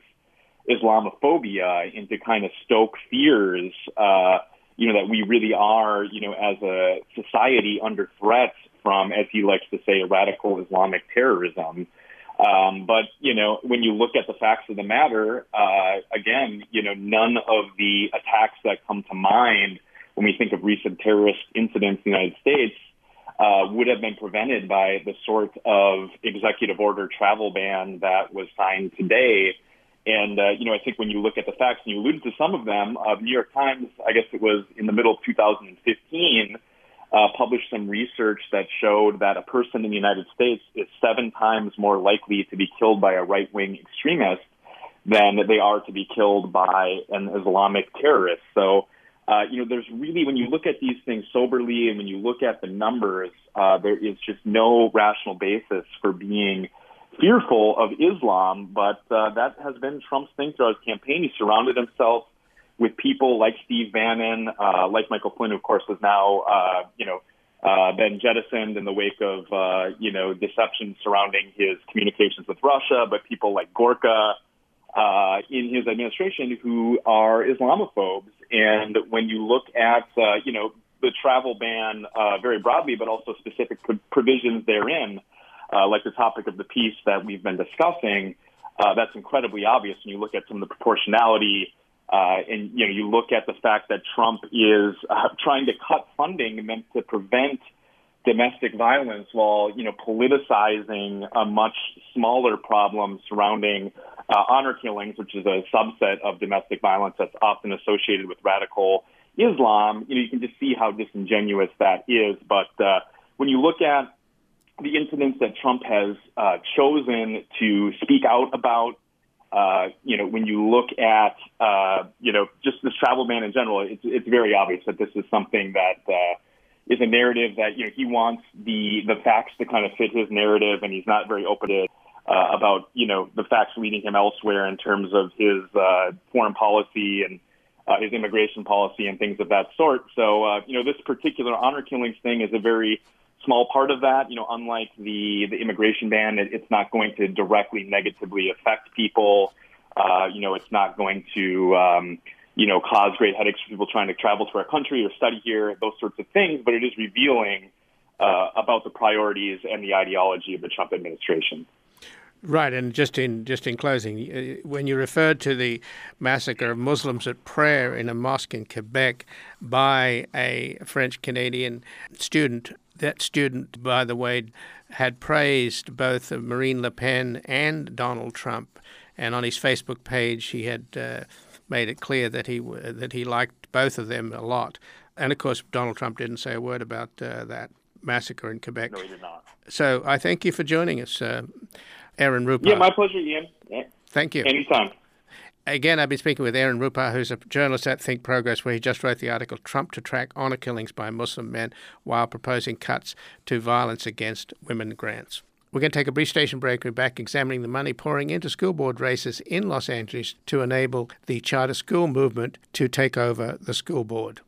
Islamophobia and to kind of stoke fears, uh, you know, that we really are, you know, as a society under threat from, as he likes to say, radical Islamic terrorism. Um, but, you know, when you look at the facts of the matter, uh, again, you know, none of the attacks that come to mind when we think of recent terrorist incidents in the United States uh, would have been prevented by the sort of executive order travel ban that was signed today. And, uh, you know, I think when you look at the facts, and you alluded to some of them, uh, New York Times, I guess it was in the middle of two thousand fifteen, Uh, published some research that showed that a person in the United States is seven times more likely to be killed by a right-wing extremist than they are to be killed by an Islamic terrorist. So, uh, you know, there's really, when you look at these things soberly and when you look at the numbers, uh, there is just no rational basis for being fearful of Islam. But uh, that has been Trump's thing throughout his campaign. He surrounded himself with people like Steve Bannon, uh, like Michael Flynn, who, of course, has now, uh, you know, uh, been jettisoned in the wake of, uh, you know, deception surrounding his communications with Russia, but people like Gorka uh, in his administration who are Islamophobes. And when you look at, uh, you know, the travel ban uh, very broadly, but also specific pro- provisions therein, uh, like the topic of the piece that we've been discussing, uh, that's incredibly obvious when you look at some of the proportionality. Uh, and, you know, you look at the fact that Trump is uh, trying to cut funding meant to prevent domestic violence while, you know, politicizing a much smaller problem surrounding uh, honor killings, which is a subset of domestic violence that's often associated with radical Islam. You know, you can just see how disingenuous that is. But uh, when you look at the incidents that Trump has uh, chosen to speak out about, Uh, you know, when you look at, uh, you know, just this travel ban in general, it's, it's very obvious that this is something that uh, is a narrative that, you know, he wants the, the facts to kind of fit his narrative, and he's not very open to, uh, about, you know, the facts leading him elsewhere in terms of his uh, foreign policy and uh, his immigration policy and things of that sort. So, uh, you know, this particular honor killings thing is a very small part of that. You know, unlike the, the immigration ban, it, it's not going to directly negatively affect people. Uh, you know, it's not going to, um, you know, cause great headaches for people trying to travel to our country or study here, those sorts of things. But it is revealing uh, about the priorities and the ideology of the Trump administration. Right, and just in just in closing, when you referred to the massacre of Muslims at prayer in a mosque in Quebec by a French-Canadian student, that student, by the way, had praised both Marine Le Pen and Donald Trump, and on his Facebook page he had uh, made it clear that he that he liked both of them a lot. And of course, Donald Trump didn't say a word about uh, that massacre in Quebec. No, he did not. So I thank you for joining us, uh, Aaron Rupar. Yeah, my pleasure, Ian. Yeah. Thank you. Anytime. Again, I've been speaking with Aaron Rupar, who's a journalist at Think Progress, where he just wrote the article, Trump to Track Honor Killings by Muslim Men While Proposing Cuts to Violence Against Women Grants. We're going to take a brief station break. We're back examining the money pouring into school board races in Los Angeles to enable the charter school movement to take over the school board.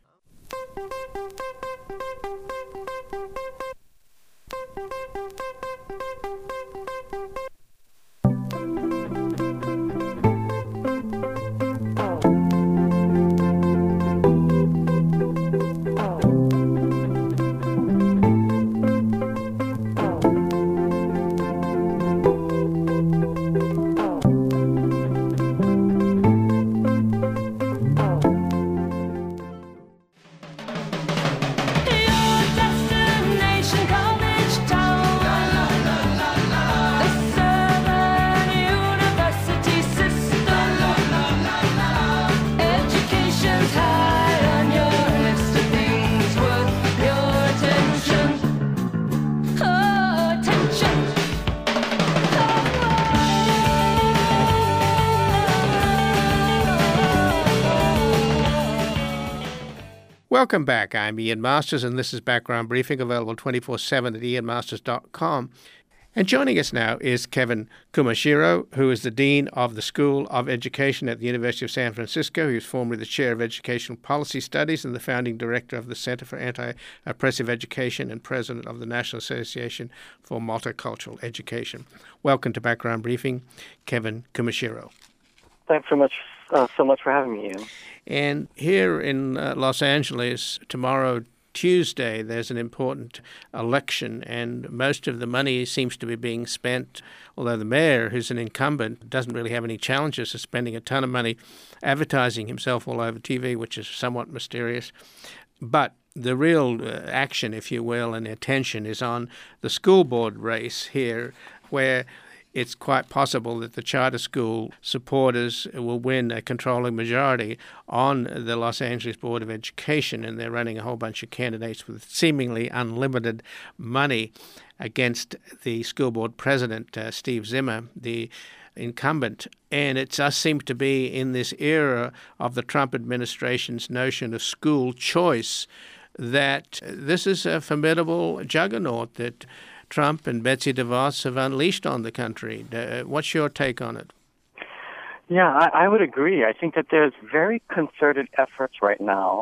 Welcome back. I'm Ian Masters, and this is Background Briefing, available twenty-four seven at ian masters dot com. And joining us now is Kevin Kumashiro, who is the Dean of the School of Education at the University of San Francisco. He was formerly the Chair of Educational Policy Studies and the founding director of the Center for Anti-Oppressive Education and president of the National Association for Multicultural Education. Welcome to Background Briefing, Kevin Kumashiro. Thanks so much, uh, so much for having me, Ian. And here in uh, Los Angeles, tomorrow, Tuesday, there's an important election, and most of the money seems to be being spent, although the mayor, who's an incumbent, doesn't really have any challenges of spending a ton of money advertising himself all over T V, which is somewhat mysterious. But the real uh, action, if you will, and attention is on the school board race here, where it's quite possible that the charter school supporters will win a controlling majority on the Los Angeles Board of Education, and they're running a whole bunch of candidates with seemingly unlimited money against the school board president, uh, Steve Zimmer, the incumbent. And it does seem to be in this era of the Trump administration's notion of school choice that this is a formidable juggernaut that Trump and Betsy DeVos have unleashed on the country. Uh, what's your take on it? Yeah, I, I would agree. I think that there's very concerted efforts right now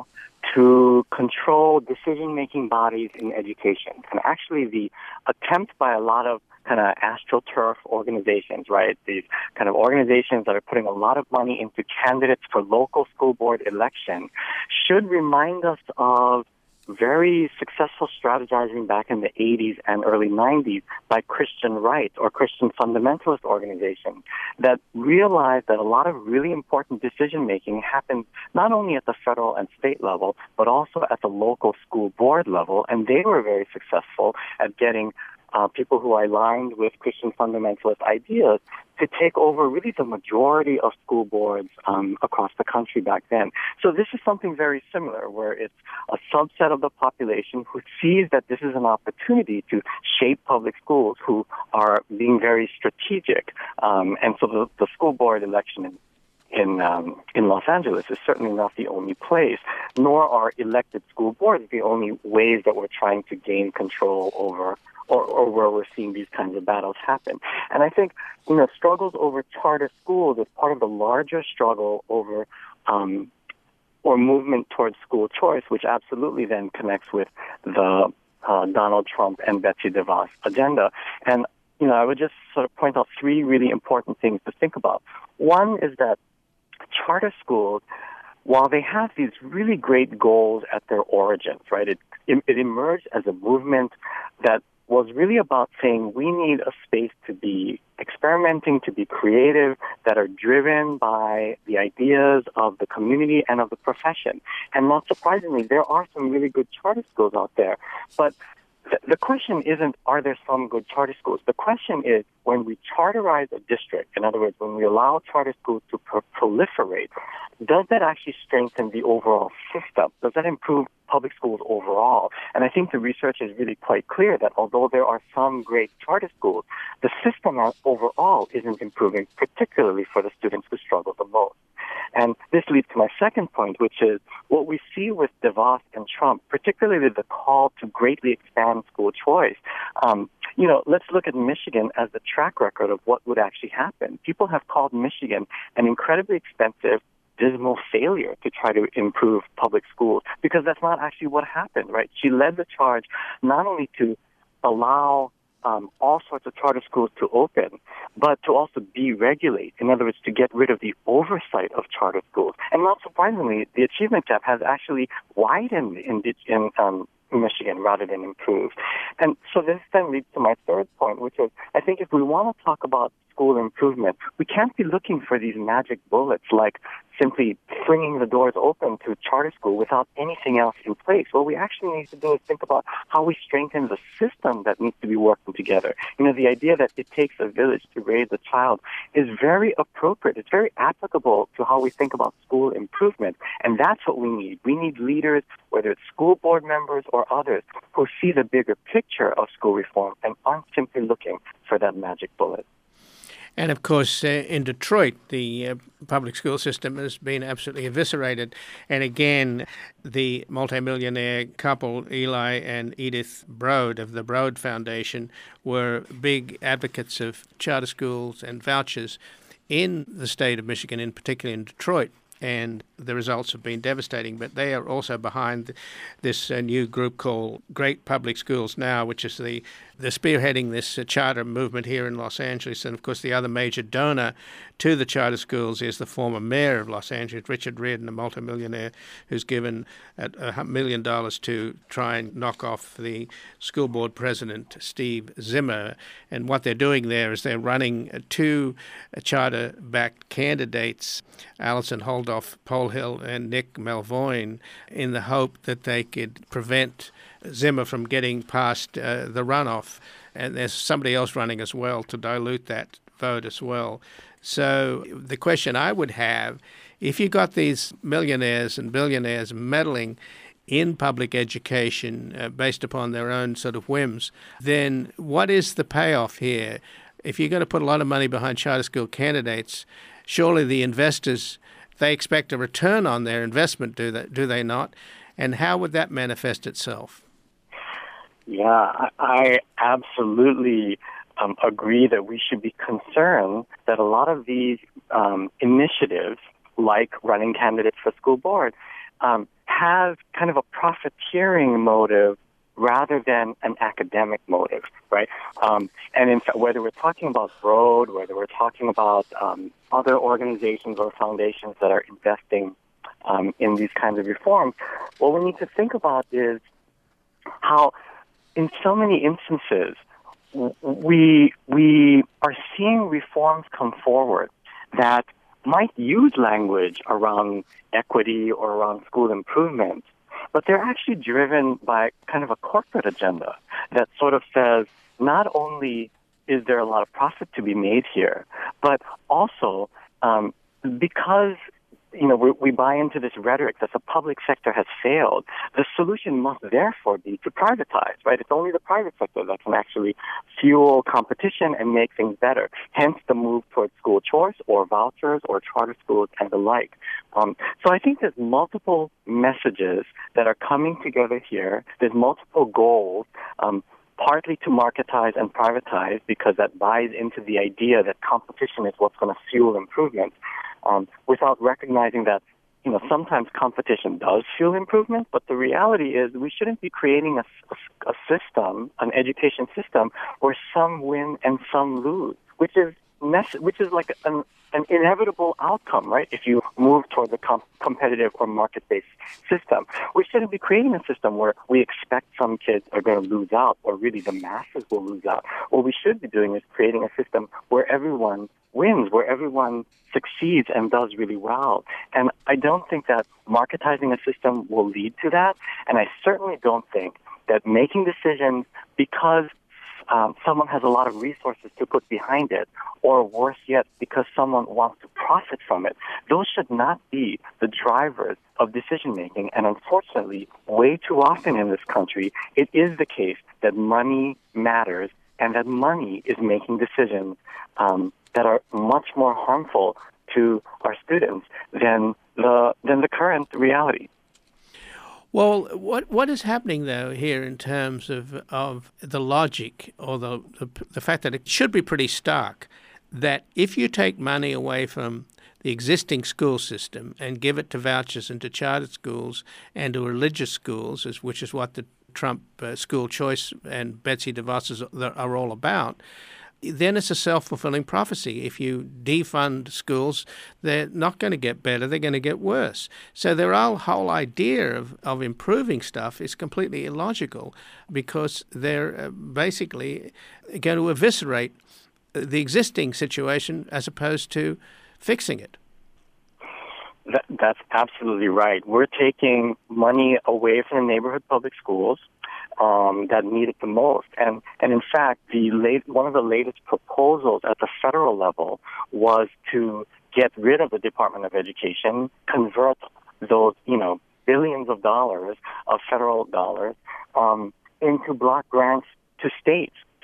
to control decision-making bodies in education. And actually the attempt by a lot of kind of AstroTurf organizations, right, these kind of organizations that are putting a lot of money into candidates for local school board election, should remind us of very successful strategizing back in the eighties and early nineties by Christian right or Christian fundamentalist organizations that realized that a lot of really important decision-making happened not only at the federal and state level, but also at the local school board level. And they were very successful at getting uh, people who aligned with Christian fundamentalist ideas to take over really the majority of school boards um, across the country back then. So this is something very similar, where it's a subset of the population who sees that this is an opportunity to shape public schools, who are being very strategic. Um, and so the, the school board election in in um, in Los Angeles is certainly not the only place, nor are elected school boards the only ways that we're trying to gain control over Or, or where we're seeing these kinds of battles happen. And I think, you know, struggles over charter schools is part of the larger struggle over um, or movement towards school choice, which absolutely then connects with the uh, Donald Trump and Betsy DeVos agenda. And, you know, I would just sort of point out three really important things to think about. One is that charter schools, while they have these really great goals at their origins, right, it, it, it emerged as a movement that was really about saying we need a space to be experimenting, to be creative, that are driven by the ideas of the community and of the profession. And not surprisingly, there are some really good charter schools out there. But th- the question isn't, are there some good charter schools? The question is, when we charterize a district, in other words, when we allow charter schools to pro- proliferate, does that actually strengthen the overall system? Does that improve public schools overall? And I think the research is really quite clear that although there are some great charter schools, the system overall isn't improving, particularly for the students who struggle the most. And this leads to my second point, which is what we see with DeVos and Trump, particularly the call to greatly expand school choice. Um, you know, let's look at Michigan as the track record of what would actually happen. People have called Michigan an incredibly expensive, dismal failure to try to improve public schools, because that's not actually what happened, right? She led the charge not only to allow um, all sorts of charter schools to open, but to also deregulate. In other words, to get rid of the oversight of charter schools. And not surprisingly, the achievement gap has actually widened in, in um, Michigan rather than improved. And so this then leads to my third point, which is I think if we want to talk about school improvement, we can't be looking for these magic bullets like simply flinging the doors open to charter school without anything else in place. What we actually need to do is think about how we strengthen the system that needs to be working together. You know, the idea that it takes a village to raise a child is very appropriate. It's very applicable to how we think about school improvement. And that's what we need. We need leaders, whether it's school board members or others, who see the bigger picture of school reform and aren't simply looking for that magic bullet. And of course, uh, in Detroit, the uh, public school system has been absolutely eviscerated. And again, the multimillionaire couple, Eli and Edith Broad of the Broad Foundation, were big advocates of charter schools and vouchers in the state of Michigan, in particular in Detroit. And the results have been devastating. But they are also behind this uh, new group called Great Public Schools Now, which is the they're spearheading this uh, charter movement here in Los Angeles. And, of course, the other major donor to the charter schools is the former mayor of Los Angeles, Richard Riordan, a multimillionaire who's given a million dollars to try and knock off the school board president, Steve Zimmer. And what they're doing there is they're running uh, two uh, charter-backed candidates, Allison Holdoff Polhill and Nick Melvoin, in the hope that they could prevent Zimmer from getting past uh, the runoff. And there's somebody else running as well to dilute that vote as well. So the question I would have, if you got these millionaires and billionaires meddling in public education uh, based upon their own sort of whims, then what is the payoff here? If you're going to put a lot of money behind charter school candidates, surely the investors, they expect a return on their investment, do they, do they not? And how would that manifest itself? Yeah, I, I absolutely um, agree that we should be concerned that a lot of these um, initiatives, like running candidates for school board, um, have kind of a profiteering motive rather than an academic motive, right? Um, and in fact, whether we're talking about Broad, whether we're talking about um, other organizations or foundations that are investing um, in these kinds of reforms, what we need to think about is how, in so many instances, we we are seeing reforms come forward that might use language around equity or around school improvement, but they're actually driven by kind of a corporate agenda that sort of says not only is there a lot of profit to be made here, but also um, because you know, we, we buy into this rhetoric that the public sector has failed, the solution must therefore be to privatize, right? It's only the private sector that can actually fuel competition and make things better. Hence the move towards school choice or vouchers or charter schools and the like. Um, so I think there's multiple messages that are coming together here. There's multiple goals. Um, partly to marketize and privatize because that buys into the idea that competition is what's going to fuel improvement, um, without recognizing that, you know, sometimes competition does fuel improvement, but the reality is we shouldn't be creating a, a, a system, an education system, where some win and some lose, which is nece- which is like an, an inevitable outcome, right? If you move toward the com- competitive or market-based system, we shouldn't be creating a system where we expect some kids are going to lose out, or really the masses will lose out. What we should be doing is creating a system where everyone wins, where everyone succeeds and does really well. And I don't think that marketizing a system will lead to that. And I certainly don't think that making decisions because um, someone has a lot of resources to put behind it, or worse yet, because someone wants to profit from it, those should not be the drivers of decision-making. And unfortunately, way too often in this country, it is the case that money matters and that money is making decisions um, that are much more harmful to our students than the than the current reality. Well, what what is happening though here in terms of of the logic, or the, the the fact that it should be pretty stark, that if you take money away from the existing school system and give it to vouchers and to charter schools and to religious schools, which is what the Trump uh, school choice and Betsy DeVos are all about, then it's a self-fulfilling prophecy. If you defund schools, they're not going to get better, they're going to get worse. So their whole idea of, of improving stuff is completely illogical, because they're basically going to eviscerate the existing situation as opposed to fixing it. That, that's absolutely right. We're taking money away from the neighborhood public schools um, that need it the most. And, and in fact, the late, one of the latest proposals at the federal level was to get rid of the Department of Education, convert those, you know, billions of dollars of federal dollars um, into block grants to states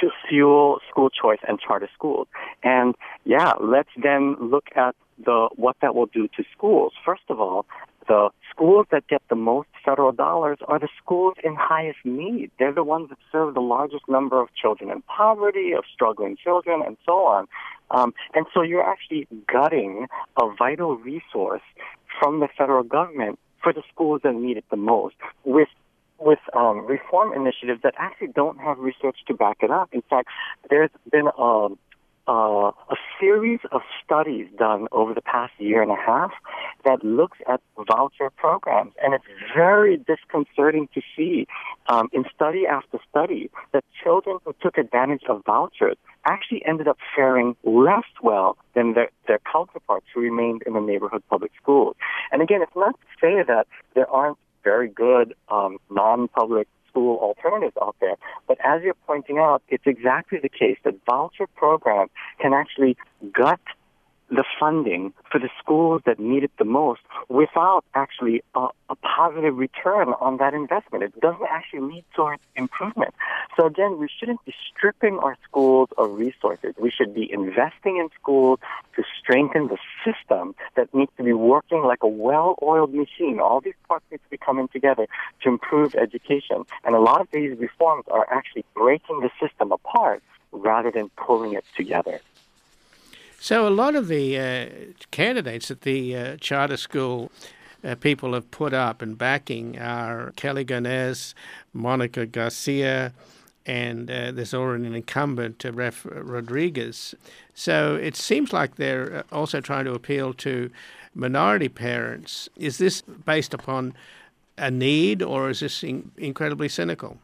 to fuel school choice and charter schools. And yeah, let's then look at the what that will do to schools. First of all, the schools that get the most federal dollars are the schools in highest need. They're the ones that serve the largest number of children in poverty, of struggling children, and so on. Um, and so you're actually gutting a vital resource from the federal government for the schools that need it the most, with with um, reform initiatives that actually don't have research to back it up. In fact, there's been a, a, a series of studies done over the past year and a half that looks at voucher programs, and it's very disconcerting to see um, in study after study that children who took advantage of vouchers actually ended up faring less well than their, their counterparts who remained in the neighborhood public schools. And again, it's not to say that there aren't very good um, non-public school alternatives out there. But as you're pointing out, it's exactly the case that voucher programs can actually gut the funding for the schools that need it the most without actually a, a positive return on that investment. It doesn't actually lead towards improvement. So again, we shouldn't be stripping our schools of resources. We should be investing in schools to strengthen the system that needs to be working like a well-oiled machine. All these parts need to be coming together to improve education. And a lot of these reforms are actually breaking the system apart rather than pulling it together. So a lot of the uh, candidates that the uh, charter school uh, people have put up and backing are Kelly Gomez, Monica Garcia, and uh, there's already an incumbent, uh, Ref Rodriguez. So it seems like they're also trying to appeal to minority parents. Is this based upon a need, or is this in- incredibly cynical?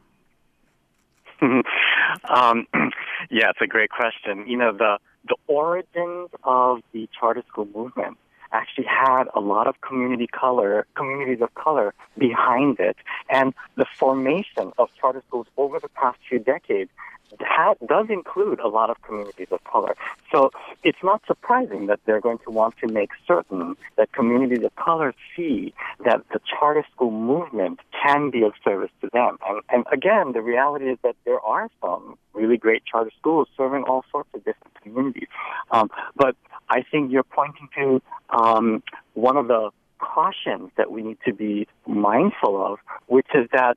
um, yeah, it's a great question. You know, the The origins of the charter school movement actually had a lot of community color, communities of color behind it. And the formation of charter schools over the past few decades ha- does include a lot of communities of color. So it's not surprising that they're going to want to make certain that communities of color see that the charter school movement can be of service to them. And, and again, the reality is that there are some really great charter schools serving all sorts of different communities. Um, but I think you're pointing to um, one of the cautions that we need to be mindful of, which is that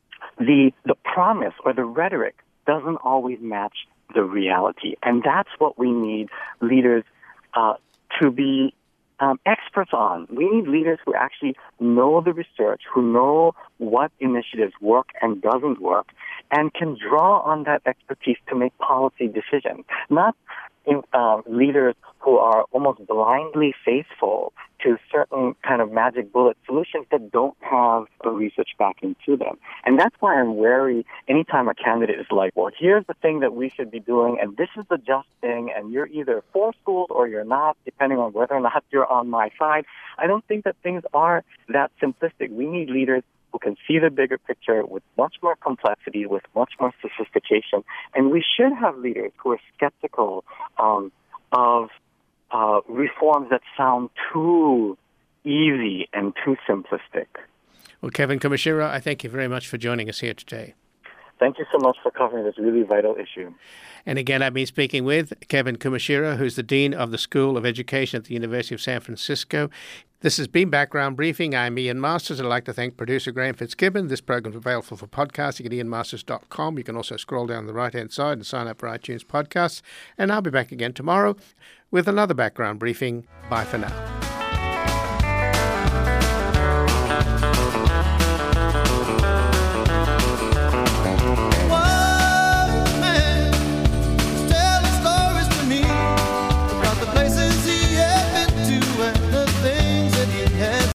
the the promise or the rhetoric doesn't always match the reality. And that's what we need leaders uh, to be um, experts on. We need leaders who actually know the research, who know what initiatives work and doesn't work, and can draw on that expertise to make policy decisions. Not in, uh, leaders who are almost blindly faithful to certain kind of magic bullet solutions that don't have a research backing to them. And that's why I'm wary anytime a candidate is like, well, here's the thing that we should be doing, and this is the just thing, and you're either for schools or you're not, depending on whether or not you're on my side. I don't think that things are that simplistic. We need leaders who can see the bigger picture with much more complexity, with much more sophistication. And we should have leaders who are skeptical um, of uh, reforms that sound too easy and too simplistic. Well, Kevin Kumashiro, I thank you very much for joining us here today. Thank you so much for covering this really vital issue. And again, I've been speaking with Kevin Kumashiro, who's the Dean of the School of Education at the University of San Francisco. This has been Background Briefing. I'm Ian Masters. I'd like to thank producer Graham Fitzgibbon. This program is available for podcasting at ian masters dot com. You can also scroll down the right-hand side and sign up for iTunes podcasts. And I'll be back again tomorrow with another Background Briefing. Bye for now.